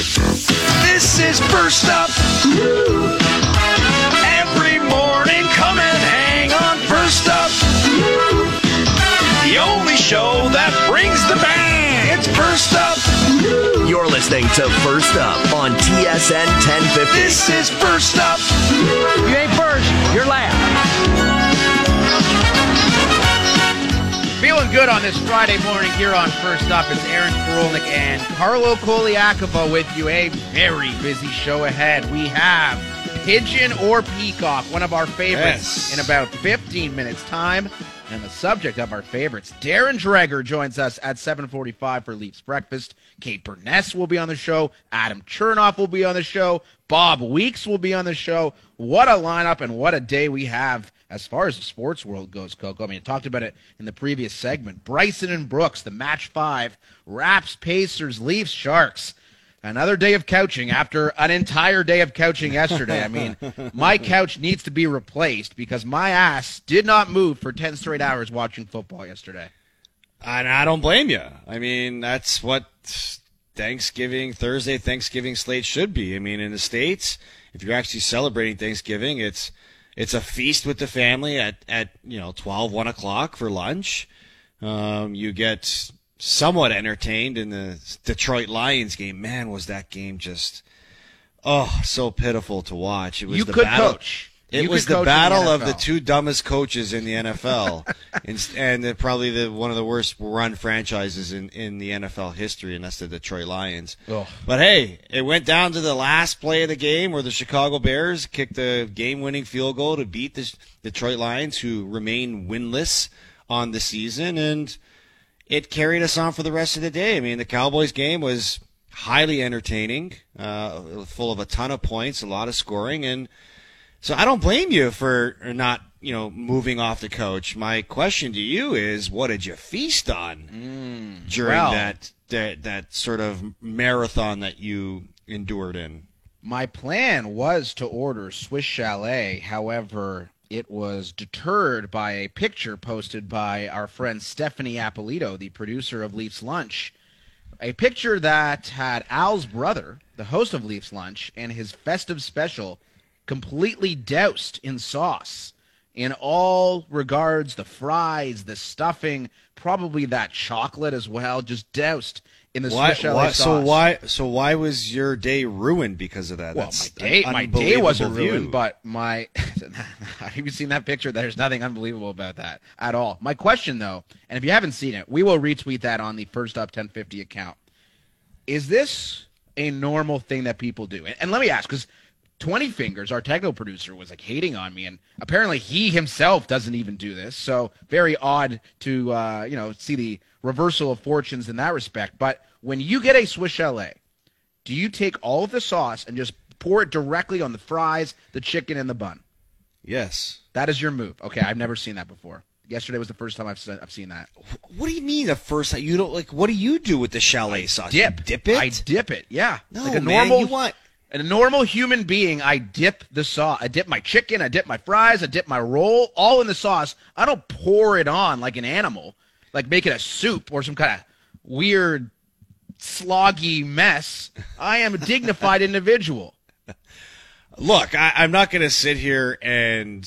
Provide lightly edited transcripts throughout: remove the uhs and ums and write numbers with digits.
This is First Up. Every morning, come and hang on First Up. The only show that brings the bang. It's First Up. You're listening to First Up on TSN 1050. This is First Up. You ain't first, you're last. Feeling good on this Friday morning here on First Up. It's Aaron Korolnik and Carlo Koliakova with you. A very busy show ahead. We have Pigeon or Peacock, one of our favorites, in about 15 minutes' time. And the subject of our favorites, Darren Dreger, joins us at 7:45 for Leafs Breakfast. Kate Burness will be on the show. Adam Chernoff will be on the show. Bob Weeks will be on the show. What a lineup and what a day we have as far as the sports world goes, Coco. I mean, I talked about it in the previous segment. Bryson and Brooks, the match 5. Raps, Pacers, Leafs, Sharks. Another day of couching after an entire day of couching yesterday. I mean, my couch needs to be replaced because my ass did not move for 10 straight hours watching football yesterday. And I don't blame you. I mean, that's what Thursday Thanksgiving slate should be. I mean, in the States, if you're actually celebrating Thanksgiving, it's a feast with the family at 12, 1 o'clock for lunch. You get somewhat entertained in the Detroit Lions game. Man, was that game just so pitiful to watch. It was coach. It was the battle of the two dumbest coaches in the NFL, and probably one of the worst run franchises in the NFL history, and that's the Detroit Lions. Oh. But hey, it went down to the last play of the game where the Chicago Bears kicked the game-winning field goal to beat the Detroit Lions, who remain winless on the season, and it carried us on for the rest of the day. I mean, the Cowboys game was highly entertaining, full of a ton of points, a lot of scoring, and so I don't blame you for not, moving off the couch. My question to you is, what did you feast on during that sort of marathon that you endured in? My plan was to order Swiss Chalet. However, it was deterred by a picture posted by our friend Stephanie Appolito, the producer of Leafs Lunch. A picture that had Al's brother, the host of Leafs Lunch, and his festive special completely doused in sauce. In all regards, the fries, the stuffing, probably that chocolate as well, just doused in the Swiss Chalet sauce. So why was your day ruined because of that? Well, That's my day wasn't ruined, but have you seen that picture? There's nothing unbelievable about that at all. My question, though, and if you haven't seen it, we will retweet that on the First Up 1050 account. Is this a normal thing that people do? And let me ask, because 20 Fingers, our techno producer, was hating on me, and apparently he himself doesn't even do this. So very odd to see the reversal of fortunes in that respect. But when you get a Swiss Chalet, do you take all of the sauce and just pour it directly on the fries, the chicken, and the bun? Yes. That is your move. Okay, I've never seen that before. Yesterday was the first time I've seen that. What do you mean the first time? You don't what do you do with the Chalet sauce? Dip. You dip it? I dip it. Yeah. No, like a man, normal. A normal human being, I dip the sauce. I dip my chicken, I dip my fries, I dip my roll, all in the sauce. I don't pour it on like an animal, like make it a soup or some kind of weird, sloggy mess. I am a dignified individual. Look, I'm not going to sit here and,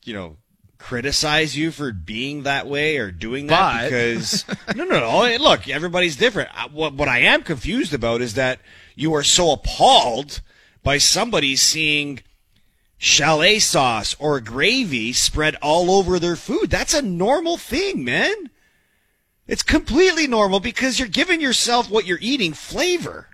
criticize you for being that way or doing that because no. Look, everybody's different. What I am confused about is that you are so appalled by somebody seeing chalet sauce or gravy spread all over their food. That's a normal thing, man. It's completely normal because you're giving yourself what you're eating flavor.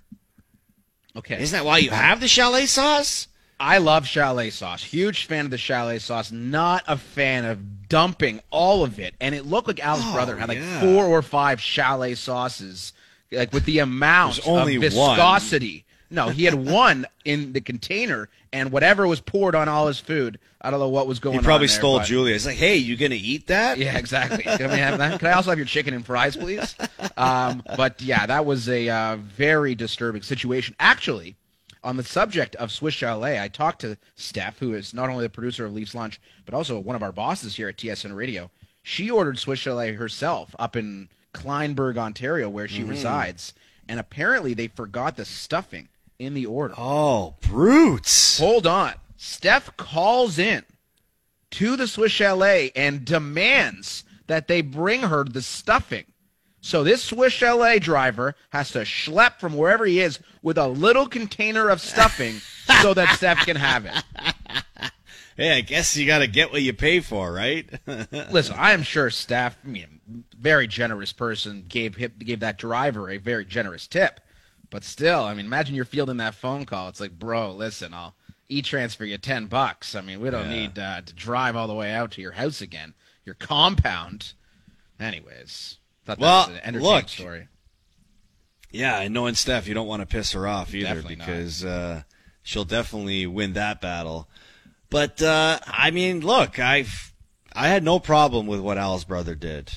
Okay. Isn't that why you have the chalet sauce? I love chalet sauce. Huge fan of the chalet sauce. Not a fan of dumping all of it. And it looked like Al's brother had 4 or 5 chalet sauces, with the amount of viscosity. No, he had one in the container, and whatever was poured on all his food, I don't know what was going on. He probably there, stole Julia. It's like, hey, you going to eat that? Yeah, exactly. Can we have that? Can I also have your chicken and fries, please? But, yeah, that was a very disturbing situation. Actually, on the subject of Swiss Chalet, I talked to Steph, who is not only the producer of Leafs Lunch, but also one of our bosses here at TSN Radio. She ordered Swiss Chalet herself up in Kleinburg, Ontario, where she resides, and apparently they forgot the stuffing in the order. Oh, brutes. Hold on. Steph calls in to the Swiss Chalet and demands that they bring her the stuffing. So this Swiss Chalet driver has to schlep from wherever he is with a little container of stuffing so that Steph can have it. Hey, I guess you got to get what you pay for, right? Listen, I am sure Steph, very generous person, gave that driver a very generous tip. But still, imagine you're fielding that phone call. It's like, bro, listen, I'll e-transfer you $10. We don't need to drive all the way out to your house again, your compound. Anyways, thought that was an entertaining story. Yeah, and knowing Steph, you don't want to piss her off either, Definitely because she'll definitely win that battle. But look, I had no problem with what Al's brother did.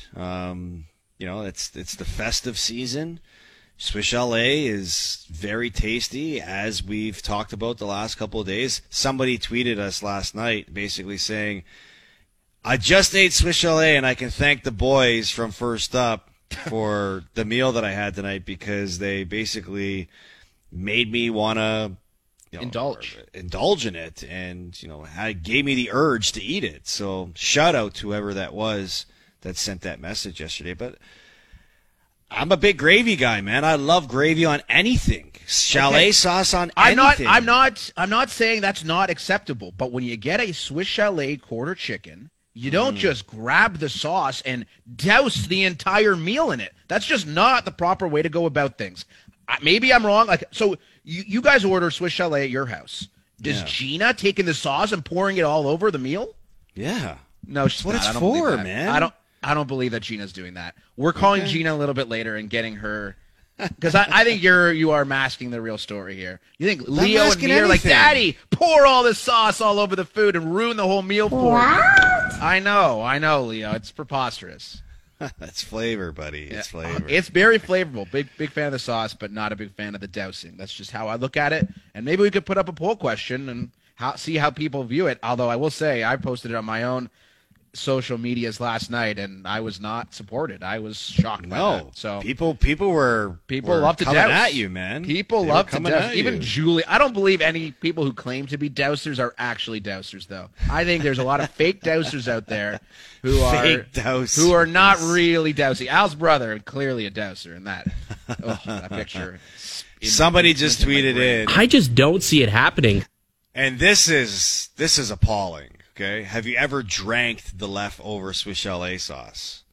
It's the festive season. Swiss Chalet is very tasty, as we've talked about the last couple of days. Somebody tweeted us last night basically saying, I just ate Swiss Chalet and I can thank the boys from First Up for the meal that I had tonight, because they basically made me want to indulge in it, and gave me the urge to eat it. So shout out to whoever that was that sent that message yesterday. But I'm a big gravy guy, man. I love gravy on anything. Chalet sauce on anything. I'm not saying that's not acceptable, but when you get a Swiss Chalet quarter chicken, you don't just grab the sauce and douse the entire meal in it. That's just not the proper way to go about things. Maybe I'm wrong. So you guys order Swiss Chalet at your house. Does Gina taking the sauce and pouring it all over the meal? Yeah. No, she's what not. it's for, man. I don't believe that Gina's doing that. We're calling Gina a little bit later and getting her, because I think you are masking the real story here. You think Leo and me are like, Daddy, pour all this sauce all over the food and ruin the whole meal for me. I know, Leo. It's preposterous. That's flavor, buddy. It's flavor. It's very flavorful. Big fan of the sauce, but not a big fan of the dousing. That's just how I look at it. And maybe we could put up a poll question and see how people view it. Although I will say, I posted it on my own social medias last night, and I was not supported. I was shocked by that. So people were love to coming douse at you, man. People love to douse. Even Julie. I don't believe any people who claim to be dousers are actually dousers, though. I think there's a lot of fake dousers out there who are not really dousing. Al's brother, clearly a douser, and that picture. Somebody just tweeted in. I just don't see it happening. And this is appalling. Okay, have you ever drank the leftover Swiss Chalet sauce?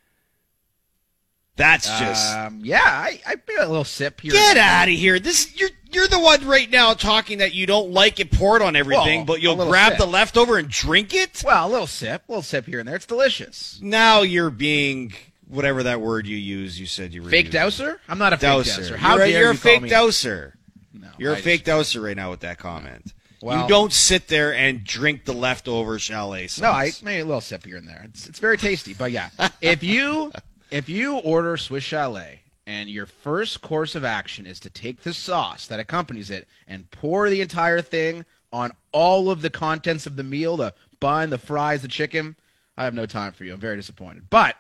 That's just I made a little sip here. Get out of here! You're the one right now talking that you don't like it poured on everything, but you'll grab the leftover and drink it. Well, a little sip here and there. It's delicious. Now you're being whatever that word you use. You said you were fake douser. I'm not a fake douser. How dare you're you a fake call me? douser. No, you're a fake douser right now with that comment. Well, you don't sit there and drink the leftover Chalet sauce. No, I made a little sip here and there. It's very tasty, but yeah, if you order Swiss Chalet and your first course of action is to take the sauce that accompanies it and pour the entire thing on all of the contents of the meal, the bun, the fries, the chicken, I have no time for you. I'm very disappointed. But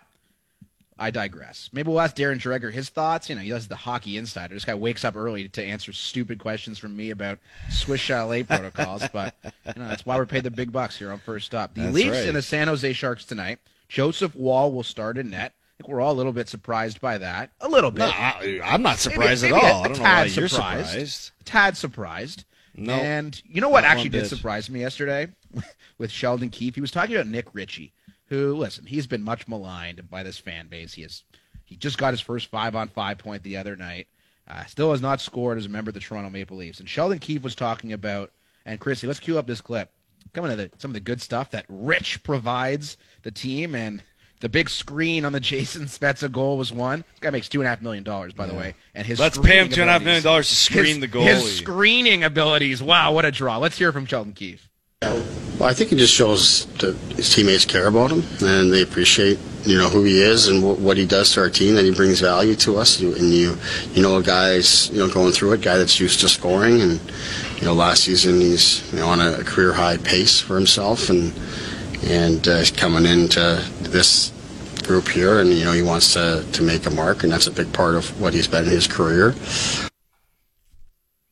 I digress. Maybe we'll ask Darren Dreger his thoughts. He does the hockey insider. This guy wakes up early to answer stupid questions from me about Swiss Chalet protocols. But that's why we're paid the big bucks here on First Up. The Leafs and the San Jose Sharks tonight. Joseph Wall will start in net. I think we're all a little bit surprised by that. A little bit. No, I'm not surprised at all. I don't know why you're surprised. A tad surprised. No. And you know what actually did surprise me yesterday with Sheldon Keefe? He was talking about Nick Ritchie, who, listen, he's been much maligned by this fan base. He just got his first 5-on-5 point the other night. Still has not scored as a member of the Toronto Maple Leafs. And Sheldon Keefe was talking about, and Chrissy, let's cue up this clip. Coming to some of the good stuff that Rich provides the team, and the big screen on the Jason Spezza goal was one. This guy makes $2.5 million, by the way. And let's pay him $2.5 million to screen the goalie. His screening abilities, wow, what a draw. Let's hear from Sheldon Keefe. Well, I think it just shows that his teammates care about him and they appreciate, who he is and what he does to our team, that he brings value to us. And you know a guy's, going through it, guy that's used to scoring. And, last season he's, on a career high pace for himself and he's coming into this group here and, he wants to make a mark, and that's a big part of what he's been in his career.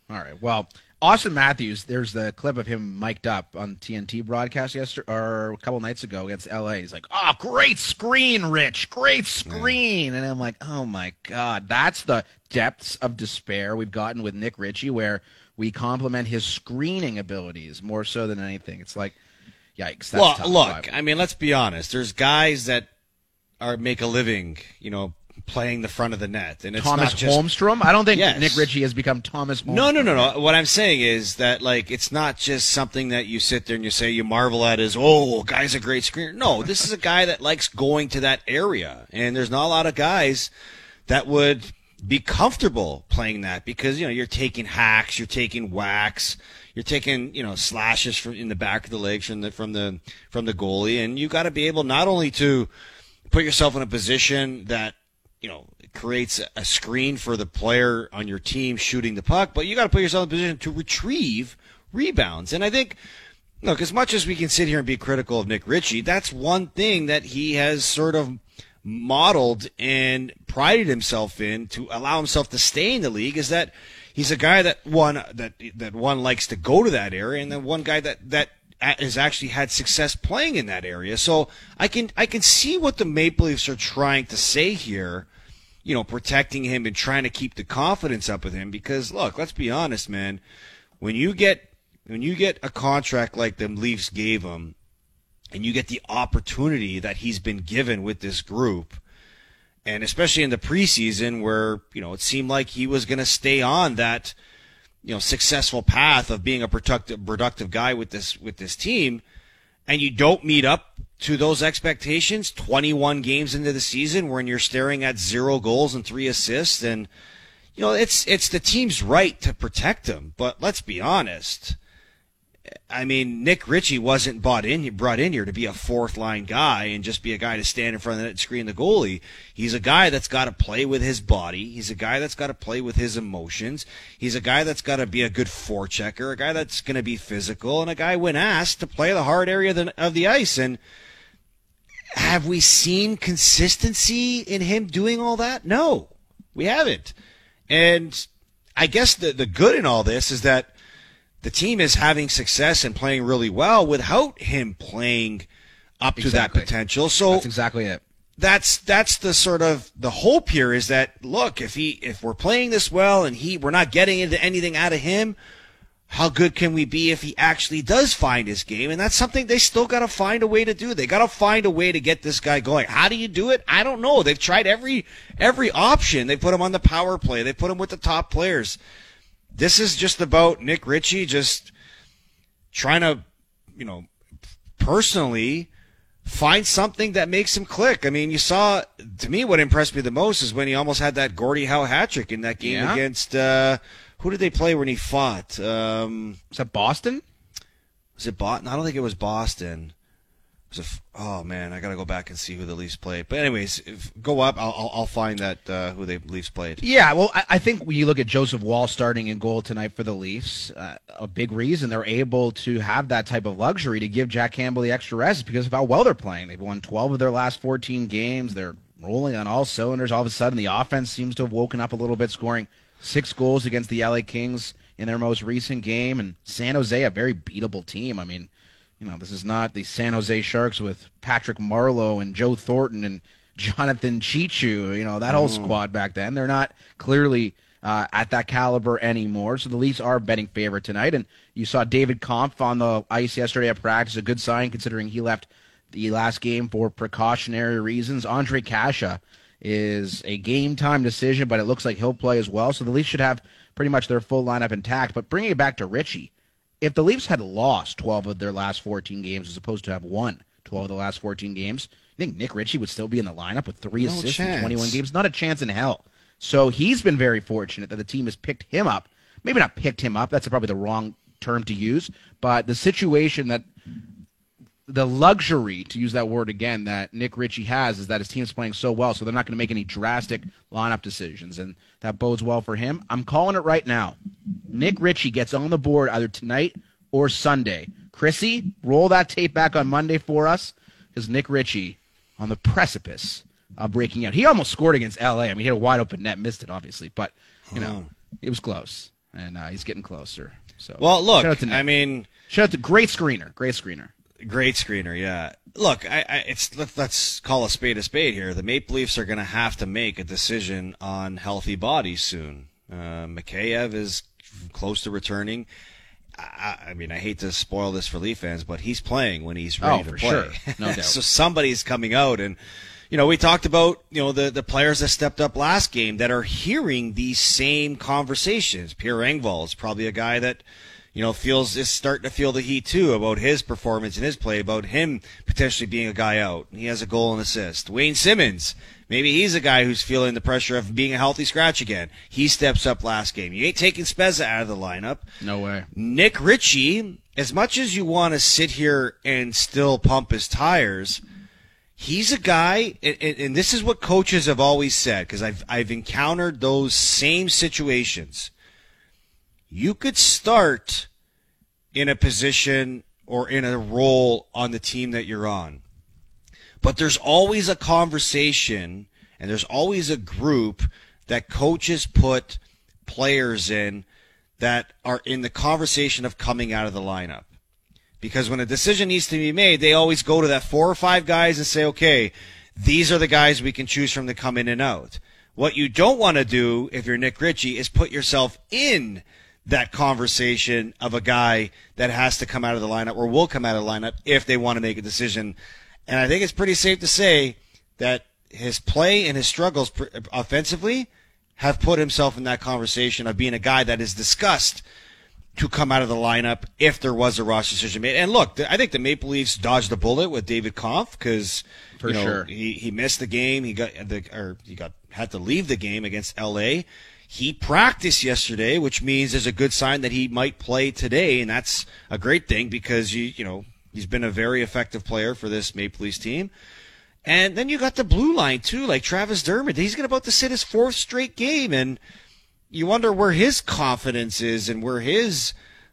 All right. Well, Austin Matthews, there's the clip of him mic'd up on TNT broadcast yesterday or a couple nights ago against LA. He's like, "Oh, great screen, Rich. Great screen." And I'm like, "Oh my God." That's the depths of despair we've gotten with Nick Ritchie, where we compliment his screening abilities more so than anything. It's like, yikes. That's tough. Look, I mean, let's be honest. There's guys that make a living, playing the front of the net, and it's Thomas not just Holmstrom. I don't think Yes. Nick Ritchie has become Thomas Holmstrom. No. What I'm saying is that it's not just something that you sit there and you marvel at as, oh, guy's a great screener. No, this is a guy that likes going to that area, and there's not a lot of guys that would be comfortable playing that because you're taking hacks, you're taking whacks, you're taking slashes in the back of the legs from the goalie, and you got to be able not only to put yourself in a position that it creates a screen for the player on your team shooting the puck, but you got to put yourself in a position to retrieve rebounds. And I think, look, as much as we can sit here and be critical of Nick Ritchie, that's one thing that he has sort of modeled and prided himself in to allow himself to stay in the league, is that he's a guy that one likes to go to that area, and then one guy that has actually had success playing in that area. So I can see what the Maple Leafs are trying to say here, protecting him and trying to keep the confidence up with him. Because look, let's be honest, man. When you get a contract like the Leafs gave him, and you get the opportunity that he's been given with this group, and especially in the preseason where it seemed like he was going to stay on that successful path of being a productive guy with this team, and you don't meet up to those expectations 21 games into the season when you're staring at 0 goals and 3 assists, and it's the team's right to protect him. But let's be honest, I mean, Nick Ritchie wasn't brought in here to be a fourth line guy and just be a guy to stand in front of the net and screen the goalie. He's a guy that's got to play with his body. He's a guy that's got to play with his emotions. He's a guy that's got to be a good forechecker, a guy that's going to be physical, and a guy when asked to play the hard area of the ice. And have we seen consistency in him doing all that? No, we haven't. And I guess the good in all this is that the team is having success and playing really well without him playing up to that potential. So that's exactly it. That's the sort of the hope here, is that, look, if we're playing this well and we're not getting into anything out of him, how good can we be if he actually does find his game? And that's something they still got to find a way to do. They got to find a way to get this guy going. How do you do it? I don't know. They've tried every option. They put him on the power play. They put him with the top players. This is just about Nick Ritchie just trying to, personally find something that makes him click. I mean, you saw, to me, what impressed me the most is when he almost had that Gordie Howe hat trick in that game against, who did they play when he fought? Was that Boston? Was it Boston? I don't think it was Boston. Oh man, I gotta go back and see who the Leafs played. But anyways, go up. I'll find that who the Leafs played. Yeah, well, I think when you look at Joseph Wall starting in goal tonight for the Leafs, a big reason they're able to have that type of luxury to give Jack Campbell the extra rest is because of how well they're playing. They've won 12 of their last 14 games. They're rolling on all cylinders. All of a sudden, the offense seems to have woken up a little bit, scoring 6 goals against the LA Kings in their most recent game. And San Jose, a very beatable team. I mean, this is not the San Jose Sharks with Patrick Marleau and Joe Thornton and Jonathan Chichu, that whole squad back then. They're not clearly at that caliber anymore. So the Leafs are betting favorite tonight. And you saw David Kampf on the ice yesterday at practice, a good sign considering he left the last game for precautionary reasons. Andre Kasha is a game-time decision, but it looks like he'll play as well. So the Leafs should have pretty much their full lineup intact. But bringing it back to Ritchie, if the Leafs had lost 12 of their last 14 games as opposed to have won 12 of the last 14 games, you think Nick Ritchie would still be in the lineup with 3 assists in 21 games? Not a chance in hell. So he's been very fortunate that the team has picked him up. Maybe not picked him up. That's probably the wrong term to use. But the situation that the luxury, to use that word again, that Nick Ritchie has is that his team's playing so well, so they're not going to make any drastic lineup decisions, and that bodes well for him. I'm calling it right now. Nick Ritchie gets on the board either tonight or Sunday. Chrissy, roll that tape back on Monday for us, because Nick Ritchie on the precipice of breaking out. He almost scored against L.A. I mean, he had a wide-open net, missed it, obviously, but, it was close. and he's getting closer. So, Well, look, shout out to Nick. I mean, shout out to great screener. Great screener. Yeah. Look, let's call a spade here. The Maple Leafs are going to have to make a decision on healthy bodies soon. Mikheyev is close to returning. I mean, I hate to spoil this for Leaf fans, but he's playing when he's ready to for play. sure. No doubt. So somebody's coming out, and we talked about the players that stepped up last game that are hearing these same conversations. Pierre Engvall is probably a guy that is starting to feel the heat too about his performance and his play, about him potentially being a guy out. He has a goal and assist. Wayne Simmons, maybe he's a guy who's feeling the pressure of being a healthy scratch again. He steps up last game. You ain't taking Spezza out of the lineup. No way. Nick Ritchie, as much as you want to sit here and still pump his tires, he's a guy, and this is what coaches have always said, because I've encountered those same situations. You could start in a position or in a role on the team that you're on, but there's always a conversation and there's always a group that coaches put players in that are in the conversation of coming out of the lineup. Because when a decision needs to be made, they always go to that 4 or 5 guys and say, okay, these are the guys we can choose from to come in and out. What you don't want to do if you're Nick Ritchie is put yourself in that conversation of a guy that has to come out of the lineup or will come out of the lineup if they want to make a decision. And I think it's pretty safe to say that his play and his struggles offensively have put himself in that conversation of being a guy that is discussed to come out of the lineup if there was a roster decision made. And look, I think the Maple Leafs dodged a bullet with David Kampf because sure. he missed the game. He had to leave the game against LA. He practiced yesterday, which means there's a good sign that he might play today, and that's a great thing because he's been a very effective player for this Maple Leafs team. And then you got the blue line too, like Travis Dermott. He's about to sit his 4th straight game, and you wonder where his confidence is and where his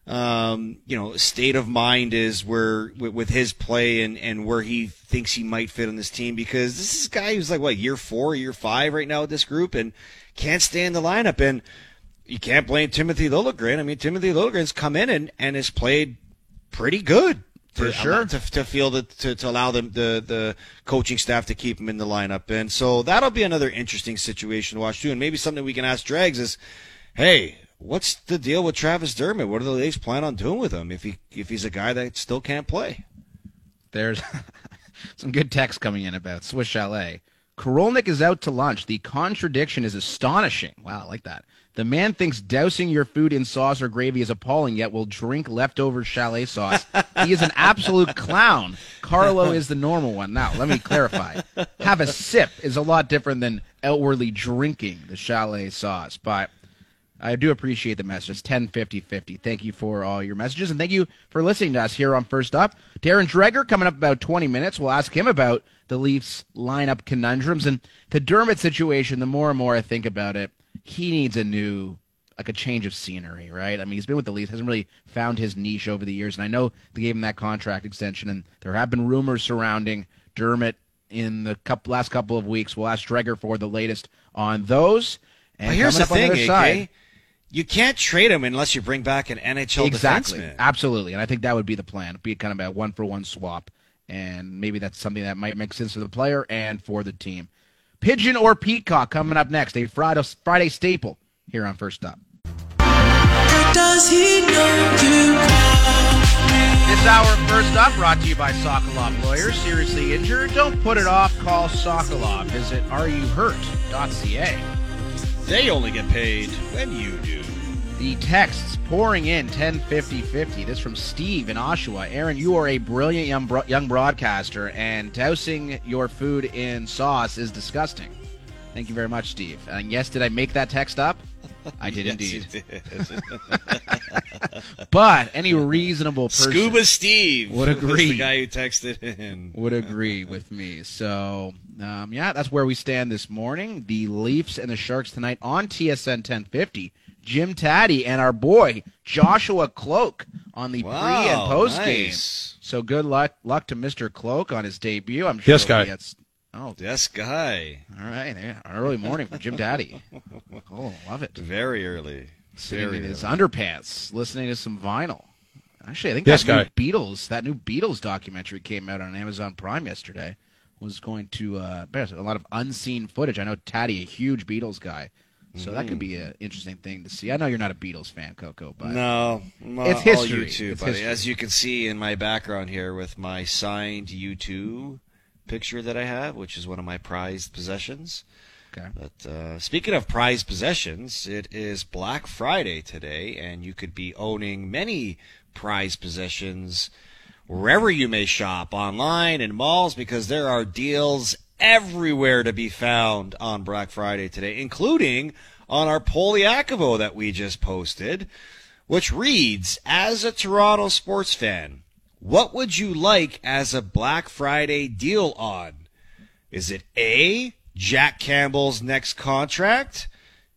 state of mind is with his play and where he thinks he might fit on this team, because this is a guy who's like year 4, year 5 right now with this group and can't stay in the lineup. And you can't blame Timothy Liljegren. I mean, Timothy Liljegren's come in and has played pretty good. For sure. To allow the coaching staff to keep him in the lineup. And so that'll be another interesting situation to watch too. And maybe something we can ask Dregs is, hey, what's the deal with Travis Dermott? What do the Leafs plan on doing with him if he's a guy that still can't play? There's some good text coming in about Swiss Chalet. Korolnik is out to lunch. The contradiction is astonishing. Wow, I like that. The man thinks dousing your food in sauce or gravy is appalling, yet will drink leftover chalet sauce. He is an absolute clown. Carlo is the normal one. Now, let me clarify. Have a sip is a lot different than outwardly drinking the chalet sauce. But I do appreciate the message. It's 10-50-50. Thank you for all your messages, and thank you for listening to us here on First Up. Darren Dreger coming up about 20 minutes. We'll ask him about the Leafs lineup conundrums. And the Dermott situation, the more and more I think about it, he needs a change of scenery, right? I mean, he's been with the Leafs, hasn't really found his niche over the years, and I know they gave him that contract extension, and there have been rumors surrounding Dermott in the last couple of weeks. We'll ask Dreger for the latest on those. And well, here's the thing, AK. Side, you can't trade him unless you bring back an NHL defenseman. Absolutely, and I think that would be the plan, be kind of a one-for-one swap, and maybe that's something that might make sense for the player and for the team. Pigeon or Peacock coming up next, a Friday staple here on First Up. Does he know you call me? This hour First Up brought to you by Sokolov Lawyers. Seriously injured? Don't put it off. Call Sokolov. Visit areyouhurt.ca. They only get paid when you do. The texts pouring in 10-50-50. This from Steve in Oshawa. Aaron, you are a brilliant young broadcaster, and dousing your food in sauce is disgusting. Thank you very much, Steve. And yes, did I make that text up? I did indeed. You did. But any reasonable person Scuba Steve would agree. Was the guy who texted in. Would agree with me. So, that's where we stand this morning. The Leafs and the Sharks tonight on TSN 1050. Jim Taddy and our boy Joshua Cloak on the pre- and post-game. Nice. So good luck to Mr. Cloak on his debut. I'm sure Yes, guy. Yes, guy. All right. Yeah, early morning from Jim Taddy. Oh, love it. Very early. sitting in his underpants, listening to some vinyl. Actually, I think Yes, that new Beatles documentary came out on Amazon Prime yesterday. Was going to there's a lot of unseen footage. I know Taddy, a huge Beatles guy, so that could be an interesting thing to see. I know you're not a Beatles fan, Coco, but No, it's history. All U2, It's buddy. history. As you can see in my background here with my signed U2 picture that I have, which is one of my prized possessions. Okay. But speaking of prized possessions, it is Black Friday today, and you could be owning many prized possessions wherever you may shop, online and malls, because there are deals everywhere to be found on Black Friday today, including on our Poliakovo that we just posted, which reads, as a Toronto sports fan, what would you like as a Black Friday deal on? Is it A, Jack Campbell's next contract,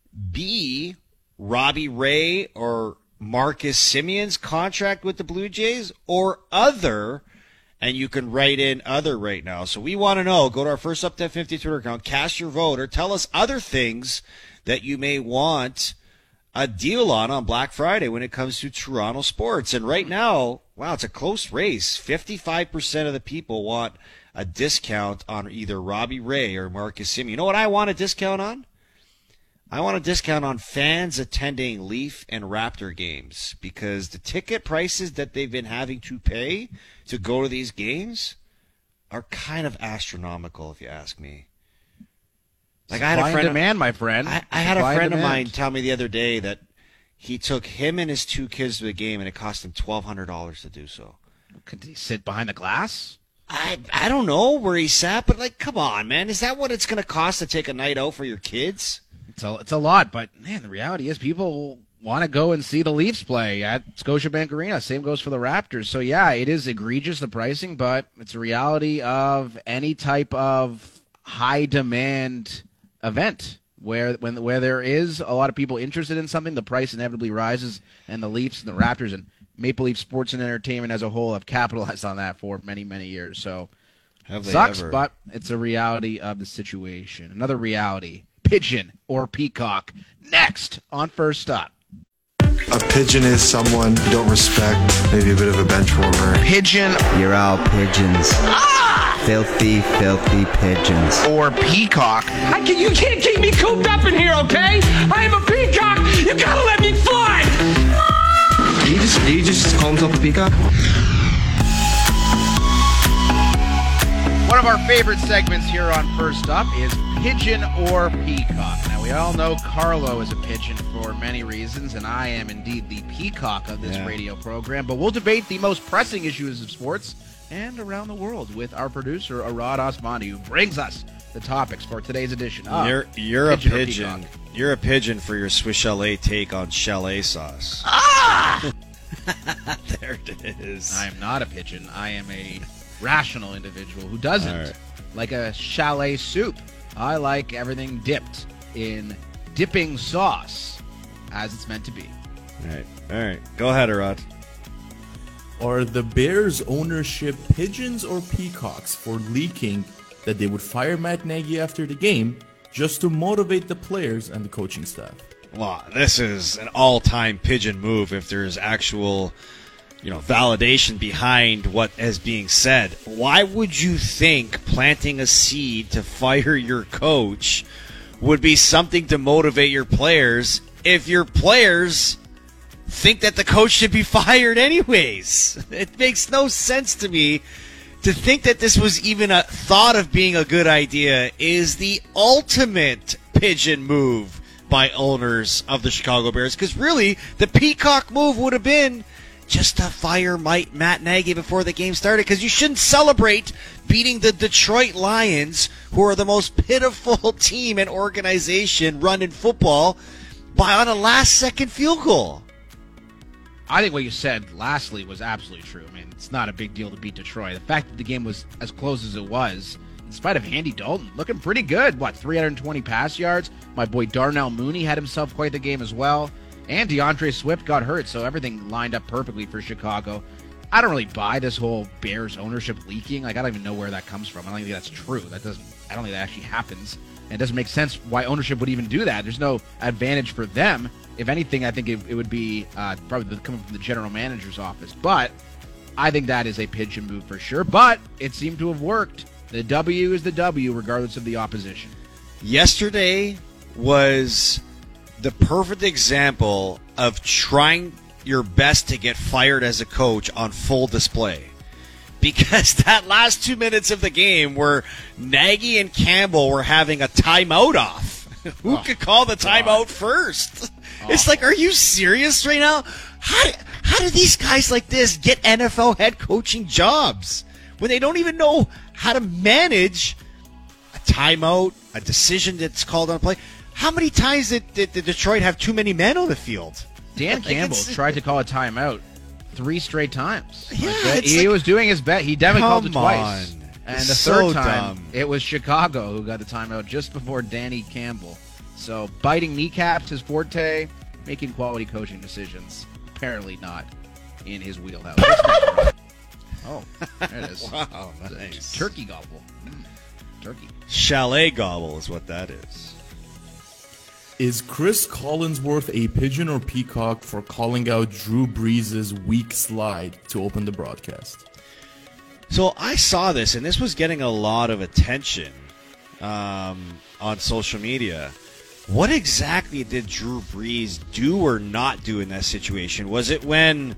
B, Robbie Ray or Marcus Simeon's contract with the Blue Jays, or other? And you can write in other right now. So we want to know. Go to our First Up 1050 Twitter account, cast your vote, or tell us other things that you may want a deal on Black Friday when it comes to Toronto sports. And right now, wow, it's a close race. 55% of the people want a discount on either Robbie Ray or Marcus Simeon. You know what I want a discount on? I want a discount on fans attending Leaf and Raptor games, because the ticket prices that they've been having to pay to go to these games are kind of astronomical, if you ask me. Like, I had a Supply and friend, demand, my friend. I had a Supply and friend of demand. mine tell me the other day that he took him and his two kids to the game, and it cost him $1,200 to do so. Could he sit behind the glass? I don't know where he sat, but like, come on, man, is that what it's going to cost to take a night out for your kids? It's a lot, but man, the reality is people want to go and see the Leafs play at Scotiabank Arena. Same goes for the Raptors. So yeah, it is egregious, the pricing, but it's a reality of any type of high demand event where there is a lot of people interested in something, the price inevitably rises, and the Leafs and the Raptors and Maple Leaf Sports and Entertainment as a whole have capitalized on that for many, many years. So Have they sucks, ever? but it's a reality of the situation. Another reality. Pigeon or peacock. Next on First Up. A pigeon is someone you don't respect, maybe a bit of a bench warmer. Pigeon You're all pigeons. Filthy, filthy pigeons. or peacock. You can't keep me cooped up in here, okay? I am a peacock. You gotta let me fly. Do you just call himself a peacock? One of our favorite segments here on First Up is Pigeon or Peacock. Now, we all know Carlo is a pigeon for many reasons, and I am indeed the peacock of this radio program. But we'll debate the most pressing issues of sports and around the world with our producer, Arad Osmani, who brings us the topics for today's edition of You're a Pigeon or pigeon. Peacock. You're a pigeon for your Swiss chalet take on chalet sauce. There it is. I am not a pigeon. I am a rational individual who doesn't All right. like a chalet soup. I like everything dipped in dipping sauce as it's meant to be. All right. Go ahead, Arad. Are the Bears ownership pigeons or peacocks for leaking that they would fire Matt Nagy after the game just to motivate the players and the coaching staff? Well, this is an all-time pigeon move if there's actual, validation behind what is being said. Why would you think planting a seed to fire your coach would be something to motivate your players if your players think that the coach should be fired anyways? It makes no sense to me. To think that this was even a thought of being a good idea is the ultimate pigeon move by owners of the Chicago Bears, because really the peacock move would have been just to fire Matt Nagy before the game started, because you shouldn't celebrate beating the Detroit Lions, who are the most pitiful team and organization run in football, on a last-second field goal. I think what you said lastly was absolutely true. I mean, it's not a big deal to beat Detroit. The fact that the game was as close as it was, in spite of Andy Dalton looking pretty good. 320 pass yards? My boy Darnell Mooney had himself quite the game as well. And DeAndre Swift got hurt, so everything lined up perfectly for Chicago. I don't really buy this whole Bears ownership leaking. I don't even know where that comes from. I don't think that's true. I don't think that actually happens. And it doesn't make sense why ownership would even do that. There's no advantage for them. If anything, I think it would be probably coming from the general manager's office. But I think that is a pigeon move for sure. But it seemed to have worked. The W is the W regardless of the opposition. Yesterday was the perfect example of trying your best to get fired as a coach on full display. Because that last 2 minutes of the game where Nagy and Campbell were having a timeout off. Who could call the timeout first? It's like, are you serious right now? How do these guys like this get NFL head coaching jobs when they don't even know how to manage a timeout, a decision that's called on a play? How many times did Detroit have too many men on the field? Dan Campbell tried to call a timeout 3 straight times. Yeah, he was doing his best. He definitely called it twice. on. And It's the so third time, dumb. it was Chicago who got the timeout just before Danny Campbell. So biting kneecaps, his forte, making quality coaching decisions, apparently not in his wheelhouse. Oh, there it is. Wow, nice. Turkey gobble. Turkey. Chalet gobble is what that is. Is Chris Collinsworth a pigeon or peacock for calling out Drew Brees' weak slide to open the broadcast? So I saw this, and this was getting a lot of attention on social media. What exactly did Drew Brees do or not do in that situation? Was it when,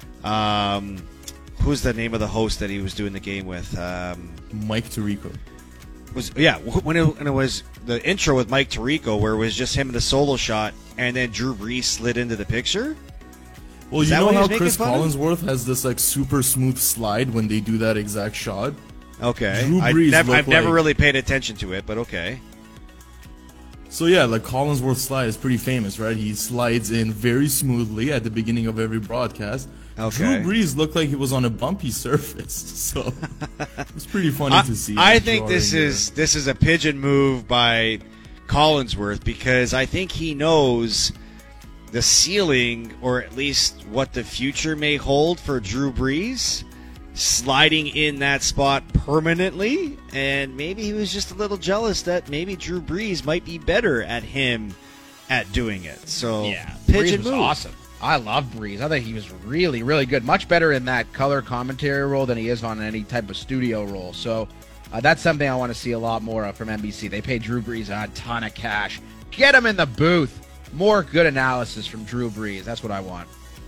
who's the name of the host that he was doing the game with? Mike Tirico. When it was the intro with Mike Tirico, where it was just him in the solo shot, and then Drew Brees slid into the picture. Well, Is you that know what he how was making Chris fun of? Collinsworth has this like super smooth slide when they do that exact shot? Okay, Drew Brees I've never like- really paid attention to it, but okay. So yeah, like Collinsworth's slide is pretty famous, right? He slides in very smoothly at the beginning of every broadcast. Okay. Drew Brees looked like he was on a bumpy surface, so it's pretty funny to see. I that think this drawing is a pigeon move by Collinsworth, because I think he knows the ceiling, or at least what the future may hold for Drew Brees, sliding in that spot permanently, and maybe he was just a little jealous that maybe Drew Brees might be better at him at doing it. So Yeah, pigeon Brees was move. awesome. I love Brees. I think he was really, really good. Much better in that color commentary role than he is on any type of studio role. So that's something I want to see a lot more of from NBC. They pay Drew Brees a ton of cash. Get him in the booth. More good analysis from Drew Brees. That's what I want.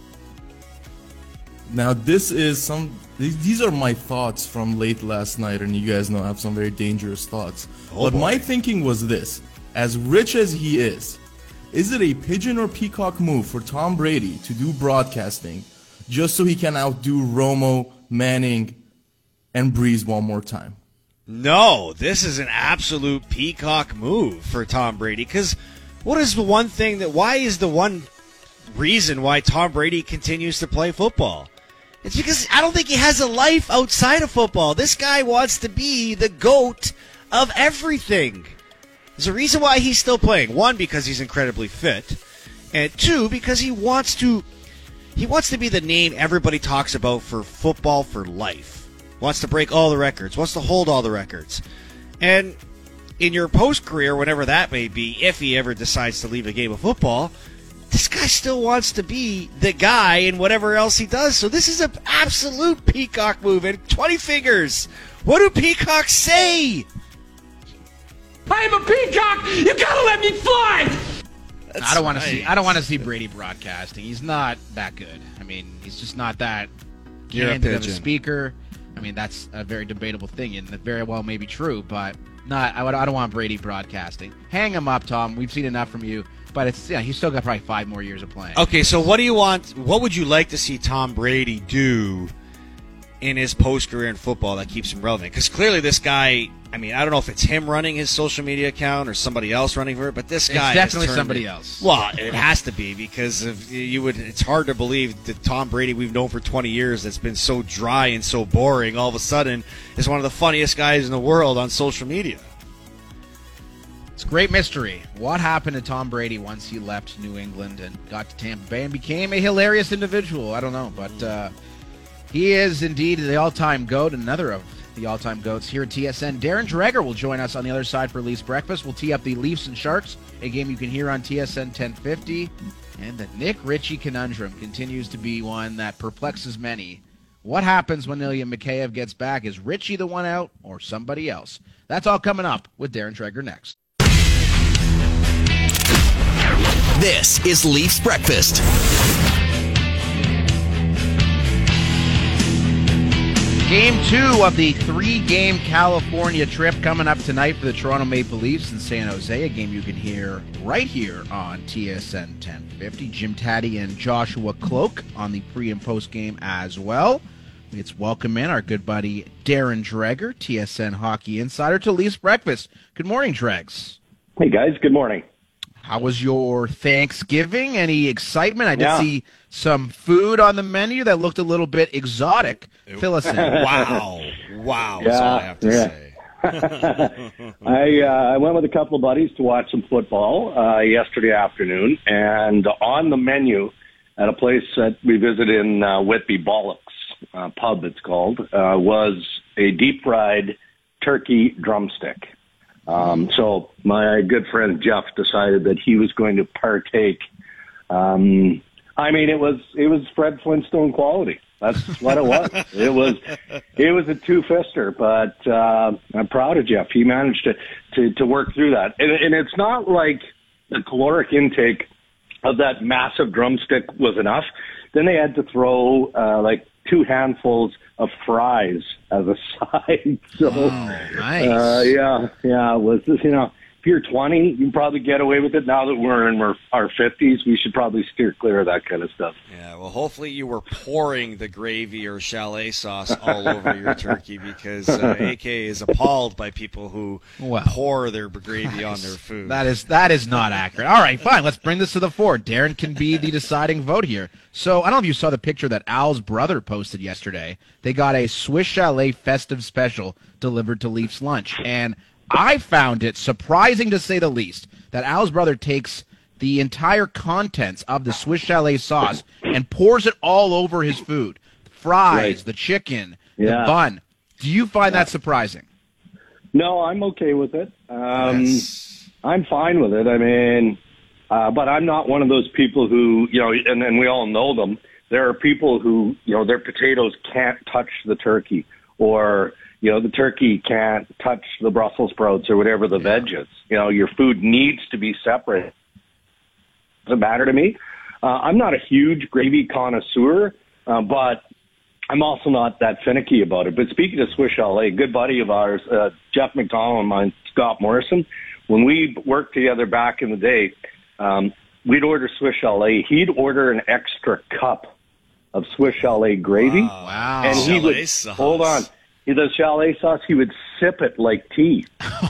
Now this is these are my thoughts from late last night, and you guys know I have some very dangerous thoughts. But my thinking was this: as rich as he is it a pigeon or peacock move for Tom Brady to do broadcasting just so he can outdo Romo, Manning, and Brees one more time? No, this is an absolute peacock move for Tom Brady, because why is the one reason why Tom Brady continues to play football? It's because I don't think he has a life outside of football. This guy wants to be the GOAT of everything. There's a reason why he's still playing. 1, because he's incredibly fit, and 2, because he wants to be the name everybody talks about for football for life. Wants to break all the records, wants to hold all the records. And in your post-career, whenever that may be, if he ever decides to leave the game of football, this guy still wants to be the guy in whatever else he does. So this is an absolute peacock move. And 20 fingers. What do peacocks say? I am a peacock! You gotta let me fly! I don't want to see Brady broadcasting. He's not that good. I mean, he's just not that You're a candid of a pigeon. speaker. I mean, that's a very debatable thing, and that very well may be true, but I don't want Brady broadcasting. Hang him up, Tom. We've seen enough from you. But he's still got probably 5 more years of playing. Okay, so what do you want? What would you like to see Tom Brady do in his post-career in football that keeps him relevant? Because clearly this guy, I mean, I don't know if it's him running his social media account or somebody else running for it, but this guy It's definitely has turned somebody it- else. Well, it has to be, because it's hard to believe that Tom Brady we've known for 20 years that's been so dry and so boring all of a sudden is one of the funniest guys in the world on social media. It's a great mystery. What happened to Tom Brady once he left New England and got to Tampa Bay and became a hilarious individual? I don't know, but he is indeed the all-time GOAT, another of the all-time GOATs here at TSN. Darren Dreger will join us on the other side for Leafs Breakfast. We'll tee up the Leafs and Sharks, a game you can hear on TSN 1050. And the Nick Ritchie conundrum continues to be one that perplexes many. What happens when Ilya Mikheyev gets back? Is Ritchie the one out or somebody else? That's all coming up with Darren Dreger next. This is Leafs Breakfast. Game 2 of the 3-game California trip coming up tonight for the Toronto Maple Leafs in San Jose, a game you can hear right here on TSN 1050. Jim Taddy and Joshua Cloak on the pre- and post-game as well. Let's welcome in our good buddy Darren Dreger, TSN Hockey Insider, to Leafs Breakfast. Good morning, Dregs. Hey, guys. Good morning. How was your Thanksgiving? Any excitement? I did see some food on the menu that looked a little bit exotic. Fill us in. Wow. That's all I have to say. I went with a couple of buddies to watch some football yesterday afternoon, and on the menu at a place that we visited in Whitby, Bollocks pub it's called, was a deep-fried turkey drumstick. So my good friend Jeff decided that he was going to partake. I mean, it was Fred Flintstone quality. That's what it was. It was a two-fister, but I'm proud of Jeff. He managed to work through that. And it's not like the caloric intake of that massive drumstick was enough. Then they had to throw like 2 handfuls of fries as a side. So, nice. Yeah, it was just, if you're 20, you can probably get away with it. Now that we're in our 50s, we should probably steer clear of that kind of stuff. Yeah, well, hopefully you were pouring the gravy or chalet sauce all over your turkey, because AK is appalled by people who pour their gravy on their food. That is not accurate. All right, fine. Let's bring this to the fore. Darren can be the deciding vote here. So I don't know if you saw the picture that Al's brother posted yesterday. They got a Swiss Chalet festive special delivered to Leafs lunch, and I found it surprising, to say the least, that Al's brother takes the entire contents of the Swiss Chalet sauce and pours it all over his food. The fries, the chicken, the bun. Do you find that surprising? No, I'm okay with it. I'm fine with it. I mean, but I'm not one of those people who, and we all know them. There are people who, their potatoes can't touch the turkey, or the turkey can't touch the Brussels sprouts or whatever the veg is. Your food needs to be separate. Doesn't matter to me. I'm not a huge gravy connoisseur, but I'm also not that finicky about it. But speaking of Swiss Chalet, a good buddy of ours, Jeff McDonald and mine, Scott Morrison, when we worked together back in the day, we'd order Swiss Chalet. He'd order an extra cup of Swiss Chalet gravy. Wow. And he would, hold on. The chalet sauce, he would sip it like tea.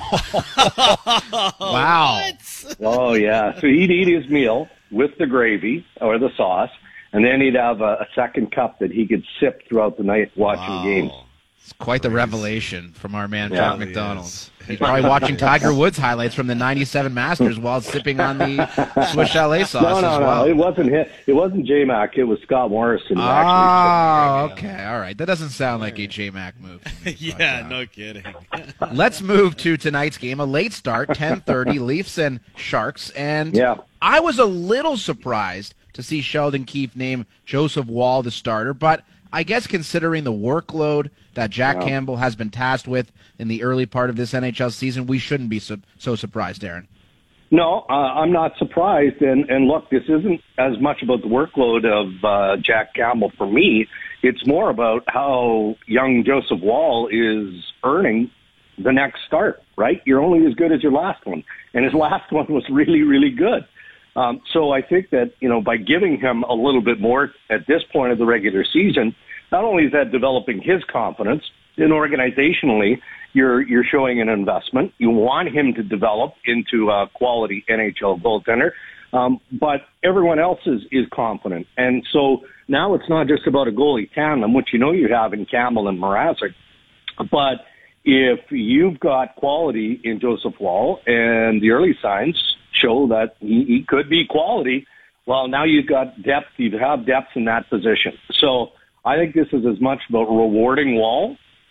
Wow. Oh, yeah. So he'd eat his meal with the gravy or the sauce, and then he'd have a second cup that he could sip throughout the night watching games. It's quite the revelation from our man, Jeff McDonald. He's probably watching Tiger Woods highlights from the 97 Masters while sipping on the Swiss Chalet sauce as well. No. It wasn't him. It wasn't J-Mac. It was Scott Morrison. Okay. All right. That doesn't sound like a J-Mac move. Yeah, no kidding. Let's move to tonight's game. A late start, 10:30, Leafs and Sharks. And I was a little surprised to see Sheldon Keefe name Joseph Woll the starter, but I guess considering the workload that Jack Campbell has been tasked with in the early part of this NHL season, we shouldn't be so surprised, Darren. No, I'm not surprised. And look, this isn't as much about the workload of Jack Campbell for me. It's more about how young Joseph Woll is earning the next start, right? You're only as good as your last one. And his last one was really, really good. So I think that, by giving him a little bit more at this point of the regular season, not only is that developing his confidence, and organizationally, you're showing an investment. You want him to develop into a quality NHL goaltender, but everyone else is confident. And so now it's not just about a goalie tandem, which you have in Campbell and Mrazek, but if you've got quality in Joseph Woll and the early signs show that he could be quality, well, now you've got depth. You have depth in that position. So I think this is as much about rewarding Woll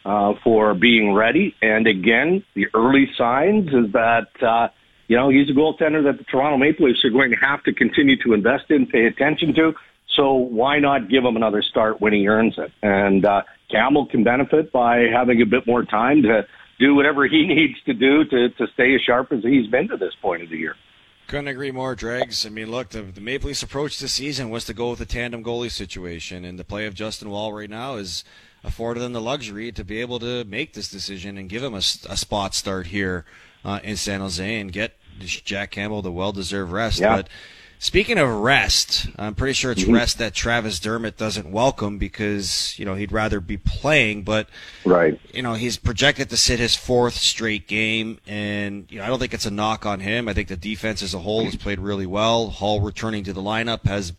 for being ready. And again, the early signs is that, he's a goaltender that the Toronto Maple Leafs are going to have to continue to invest in, pay attention to. So why not give him another start when he earns it? And Campbell can benefit by having a bit more time to do whatever he needs to do to stay as sharp as he's been to this point of the year. Couldn't agree more, Dregs. I mean, look, the Maple Leafs' approach this season was to go with a tandem goalie situation, and the play of Justin Wall right now is afforded them the luxury to be able to make this decision and give him a spot start here in San Jose and get Jack Campbell the well-deserved rest. Yeah. But speaking of rest, I'm pretty sure it's rest that Travis Dermott doesn't welcome because, he'd rather be playing. But, right. He's projected to sit his 4th straight game. And, I don't think it's a knock on him. I think the defense as a whole has played really well. Hall returning to the lineup has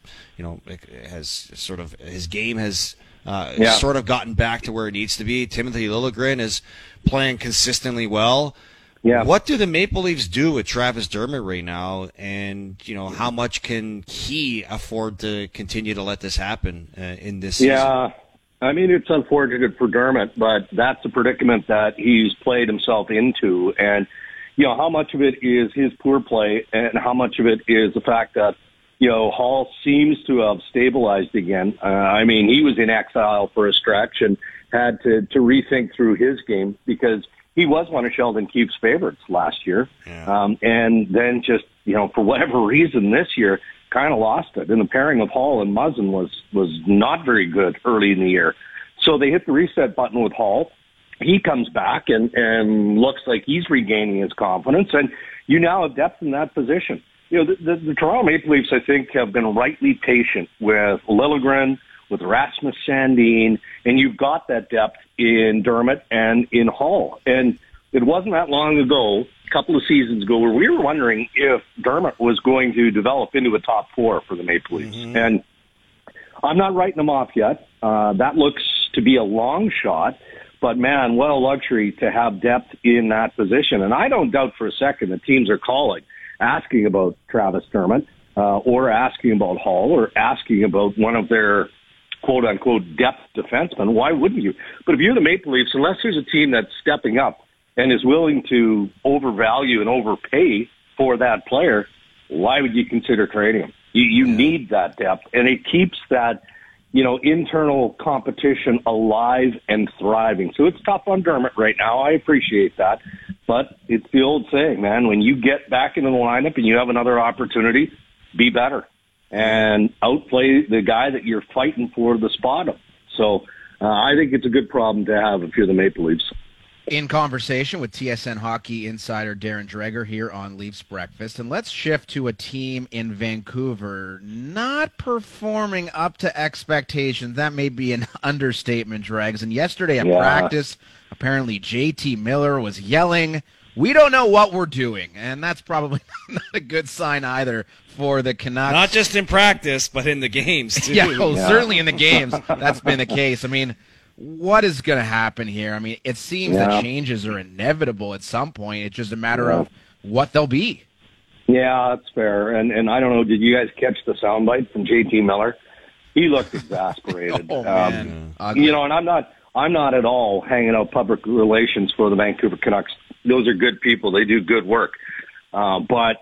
sort of, his game has sort of gotten back to where it needs to be. Timothy Liljegren is playing consistently well. Yeah. What do the Maple Leafs do with Travis Dermott right now? And, how much can he afford to continue to let this happen in this season? Yeah. I mean, it's unfortunate for Dermott, but that's a predicament that he's played himself into. And, how much of it is his poor play and how much of it is the fact that, Hall seems to have stabilized again. I mean, he was in exile for a stretch and had to rethink through his game because he was one of Sheldon Keefe's favorites last year. Yeah. And then just, for whatever reason this year, kind of lost it. And the pairing of Hall and Muzzin was not very good early in the year. So they hit the reset button with Hall. He comes back and looks like he's regaining his confidence. And you now have depth in that position. The Toronto Maple Leafs, I think, have been rightly patient with Liljegren, with Rasmus Sandin, and you've got that depth in Dermott and in Hall. And it wasn't that long ago, a couple of seasons ago, where we were wondering if Dermott was going to develop into a top 4 for the Maple Leafs. Mm-hmm. And I'm not writing him off yet. That looks to be a long shot, but man, what a luxury to have depth in that position. And I don't doubt for a second that teams are calling, asking about Travis Dermott, or asking about Hall, or asking about one of their quote-unquote depth defensemen. Why wouldn't you? But if you're the Maple Leafs, unless there's a team that's stepping up and is willing to overvalue and overpay for that player, why would you consider trading him? You need that depth, and it keeps that, internal competition alive and thriving. So it's tough on Dermott right now. I appreciate that. But it's the old saying, man, when you get back into the lineup and you have another opportunity, be better and outplay the guy that you're fighting for the spot of. So I think it's a good problem to have if you're the Maple Leafs. In conversation with TSN hockey insider Darren Dreger here on Leafs Breakfast. And let's shift to a team in Vancouver not performing up to expectations. That may be an understatement, Dregs. And yesterday at practice, apparently JT Miller was yelling, "We don't know what we're doing." And that's probably not a good sign either for the Canucks. Not just in practice, but in the games, too. Certainly in the games. That's been the case. I mean, what is going to happen here? I mean, it seems that changes are inevitable at some point. It's just a matter of what they'll be. Yeah, that's fair. And I don't know, did you guys catch the soundbite from JT Miller? He looked exasperated. Man. And I'm not at all hanging out public relations for the Vancouver Canucks. Those are good people. They do good work. But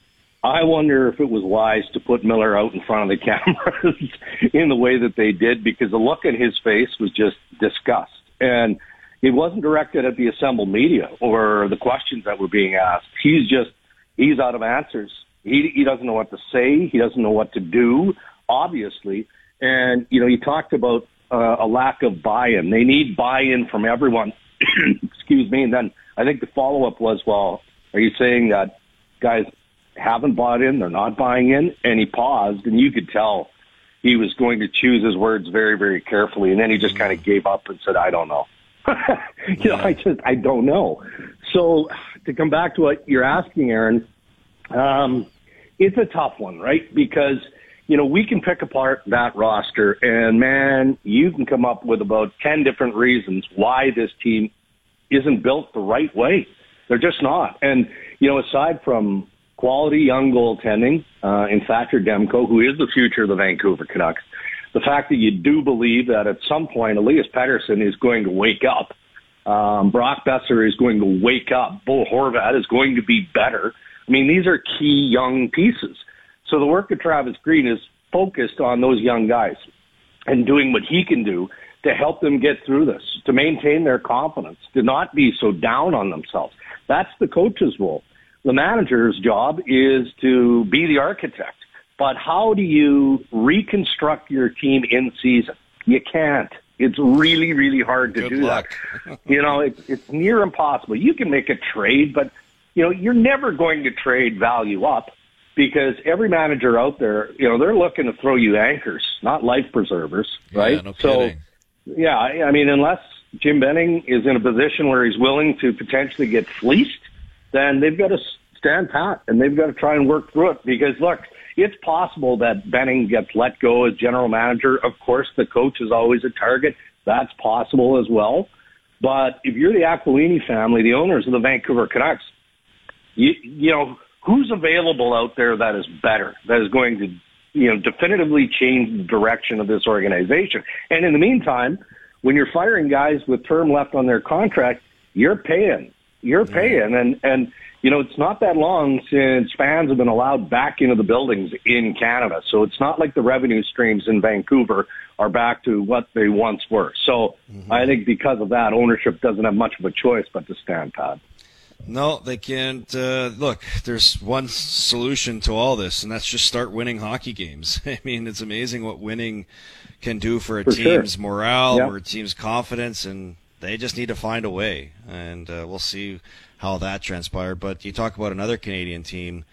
I wonder if it was wise to put Miller out in front of the cameras in the way that they did, because the look in his face was just disgust. And it wasn't directed at the assembled media or the questions that were being asked. He's out of answers. He doesn't know what to say. He doesn't know what to do, obviously. And, he talked about a lack of buy-in. They need buy-in from everyone. Excuse me. And then I think the follow-up was, well, are you saying that guys haven't bought in, they're not buying in? And he paused, and you could tell he was going to choose his words very, very carefully. And then he just kind of gave up and said, I don't know. I don't know. So to come back to what you're asking, Aaron, it's a tough one, right? Because, we can pick apart that roster, and man, you can come up with about 10 different reasons why this team isn't built the right way. They're just not. And, aside from quality young goaltending in Thatcher Demko, who is the future of the Vancouver Canucks, the fact that you do believe that at some point Elias Pettersson is going to wake up Brock Besser is going to wake up. Bo Horvat is going to be better. I mean, these are key young pieces. So the work of Travis Green is focused on those young guys and doing what he can do to help them get through this, to maintain their confidence, to not be so down on themselves. That's the coach's role. The manager's job is to be the architect. But how do you reconstruct your team in season? You can't. It's really, really hard to do that. It's near impossible. You can make a trade, but, you're never going to trade value up because every manager out there, they're looking to throw you anchors, not life preservers, right? Yeah, no kidding. So, I mean, unless Jim Benning is in a position where he's willing to potentially get fleeced, then they've got to stand pat and they've got to try and work through it because, look, it's possible that Benning gets let go as general manager. Of course, the coach is always a target. That's possible as well. But if you're the Aquilini family, the owners of the Vancouver Canucks, who's available out there that is better, that is going to, definitively change the direction of this organization? And in the meantime, when you're firing guys with term left on their contract, you're paying. And it's not that long since fans have been allowed back into the buildings in Canada. So it's not like the revenue streams in Vancouver are back to what they once were. So I think because of that, ownership doesn't have much of a choice but to stand pat. No, they can't. Look, there's one solution to all this, and that's just start winning hockey games. I mean, it's amazing what winning can do for a team's morale, or a team's confidence, and they just need to find a way. And we'll see how that transpired. But you talk about another Canadian team.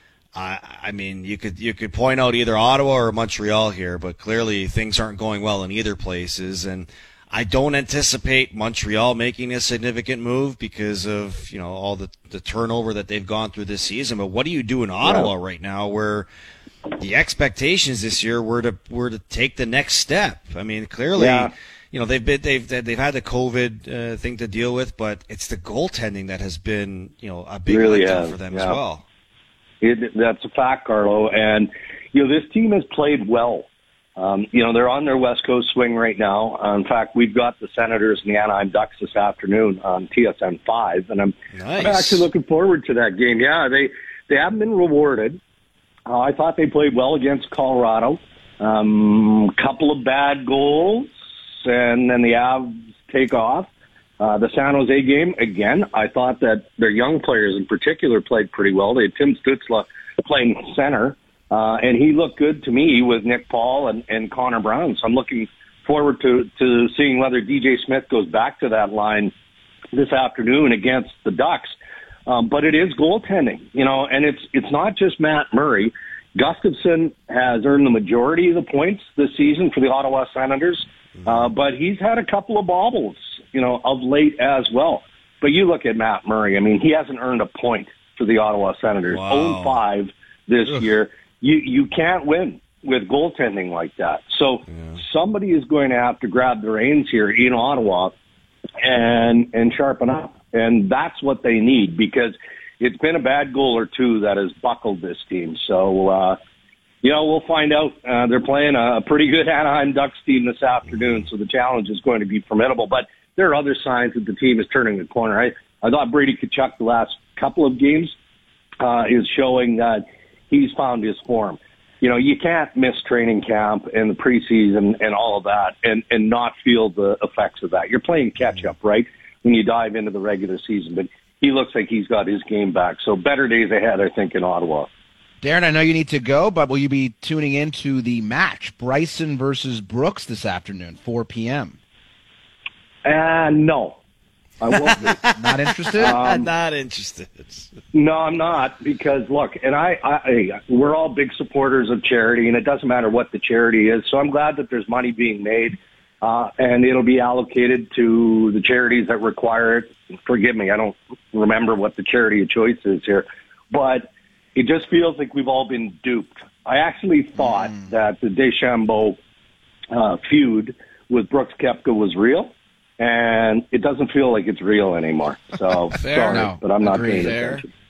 I mean, you could point out either Ottawa or Montreal here, but clearly things aren't going well in either places. And I don't anticipate Montreal making a significant move because of, all the turnover that they've gone through this season. But what do you do in Ottawa right now where the expectations this year were to take the next step? I mean, clearly, they've had the COVID thing to deal with, but it's the goaltending that has been, a big letdown for them as well. That's a fact, Carlo. And, this team has played well. They're on their West Coast swing right now. In fact, we've got the Senators and the Anaheim Ducks this afternoon on TSN 5, and I'm actually looking forward to that game. Yeah, they haven't been rewarded. I thought they played well against Colorado. Couple of bad goals, and then the Avs take off. The San Jose game, again, I thought that their young players in particular played pretty well. They had Tim Stützle playing center. And he looked good to me with Nick Paul and Connor Brown. So I'm looking forward to seeing whether DJ Smith goes back to that line this afternoon against the Ducks. But it is goaltending, and it's not just Matt Murray. Gustafsson has earned the majority of the points this season for the Ottawa Senators, but he's had a couple of bobbles, of late as well. But you look at Matt Murray, I mean, he hasn't earned a point for the Ottawa Senators. Wow. 0-5 this year. You can't win with goaltending like that. So somebody is going to have to grab the reins here in Ottawa and sharpen up. And that's what they need because it's been a bad goal or two that has buckled this team. So, we'll find out. They're playing a pretty good Anaheim Ducks team this afternoon, so the challenge is going to be formidable. But there are other signs that the team is turning the corner. I thought Brady Tkachuk the last couple of games is showing that he's found his form. You can't miss training camp and the preseason and all of that and not feel the effects of that. You're playing catch up, right, when you dive into the regular season. But he looks like he's got his game back. So better days ahead, I think, in Ottawa. Darren, I know you need to go, but will you be tuning into the match, Bryson versus Brooks, this afternoon, 4 p.m.? No. I won't be. Not interested? Not interested. No, I'm not, because look, and we're all big supporters of charity, and it doesn't matter what the charity is. So I'm glad that there's money being made, and it'll be allocated to the charities that require it. Forgive me, I don't remember what the charity of choice is here, but it just feels like we've all been duped. I actually thought that the DeChambeau feud with Brooks Koepka was real. And it doesn't feel like it's real anymore. So sorry, but I'm not paying attention.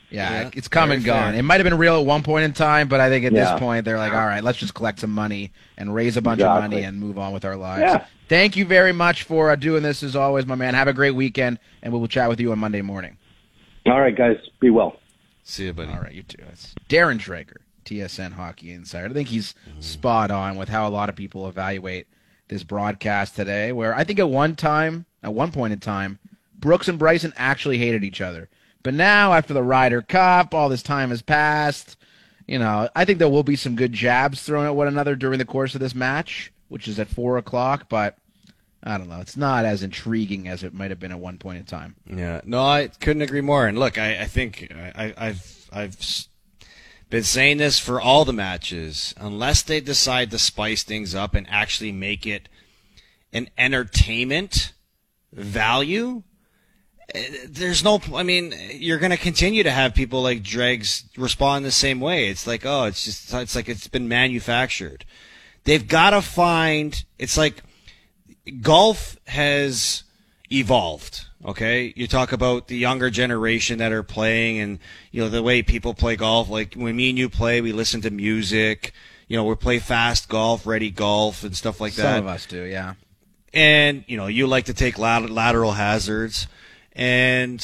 Yeah, it's come and very gone. fair. It might have been real at one point in time, but I think at Yeah. this point they're like, all right, let's just collect some money and raise a bunch of money and move on with our lives. Yeah. Thank you very much for doing this as always, my man. Have a great weekend, and we will chat with you on Monday morning. All right, guys. Be well. See you, buddy. All right, you too. It's Darren Drager, TSN Hockey Insider. I think he's spot on with how a lot of people evaluate this broadcast today, where I think at one point in time, Brooks and Bryson actually hated each other. But now, after the Ryder Cup, all this time has passed. I think there will be some good jabs thrown at one another during the course of this match, which is at 4 o'clock. But I don't know. It's not as intriguing as it might have been at one point in time. Yeah, no, I couldn't agree more. And look, I think I've been saying this for all the matches. Unless they decide to spice things up and actually make it an entertainment value, there's no. I mean, you're going to continue to have people like Dregs respond the same way. It's like, oh, it's like it's been manufactured. They've got to find. It's like golf has evolved. Okay, you talk about the younger generation that are playing, and the way people play golf. Like when me and you play, we listen to music. We play fast golf, ready golf, and stuff like that. Some of us do, yeah. And you like to take lateral hazards, and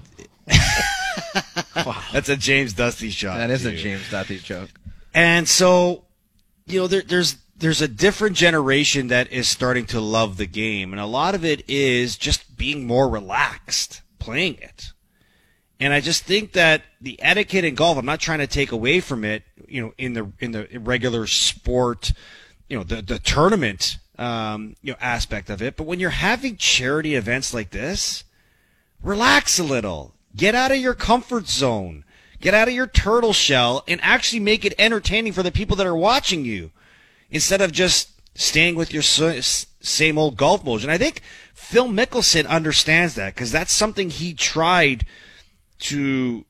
that's a James Dusty shot. That is a too. James Dusty joke. And so, there's a different generation that is starting to love the game, and a lot of it is just being more relaxed playing it. And I just think that the etiquette in golf, I'm not trying to take away from it, in the regular sport, the tournament aspect of it, but when you're having charity events like this, relax a little. Get out of your comfort zone. Get out of your turtle shell and actually make it entertaining for the people that are watching you, instead of just staying with your same old golf motion. And I think Phil Mickelson understands that, because that's something he tried to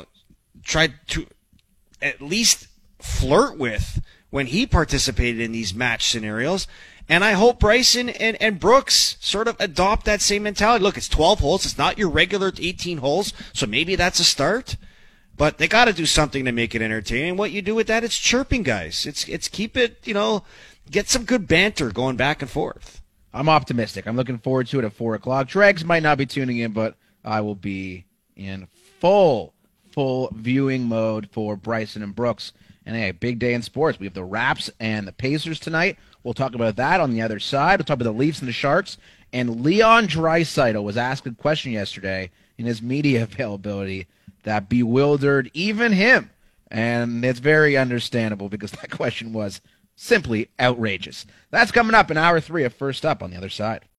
at least flirt with when he participated in these match scenarios. And I hope Bryson and Brooks sort of adopt that same mentality. Look, it's 12 holes. It's not your regular 18 holes, so maybe that's a start. But they got to do something to make it entertaining. What you do with that, it's chirping, guys. It's keep it, get some good banter going back and forth. I'm optimistic. I'm looking forward to it at 4 o'clock. Dregs might not be tuning in, but I will be in full viewing mode for Bryson and Brooks. And hey, big day in sports. We have the Raps and the Pacers tonight. We'll talk about that on the other side. We'll talk about the Leafs and the Sharks. And Leon Draisaitl was asked a question yesterday in his media availability that bewildered even him. And it's very understandable, because that question was simply outrageous. That's coming up in hour 3 of First Up on the other side.